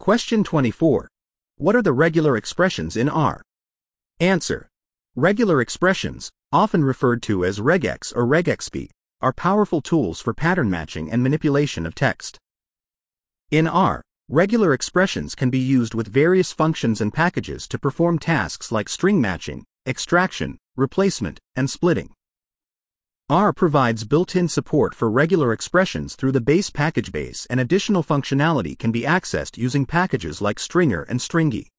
Question 24. What are the regular expressions in R? Answer. Regular expressions, often referred to as regex or regexp, are powerful tools for pattern matching and manipulation of text. In R, regular expressions can be used with various functions and packages to perform tasks like string matching, extraction, replacement, and splitting. R provides built-in support for regular expressions through the base package base, and additional functionality can be accessed using packages like Stringer and Stringy.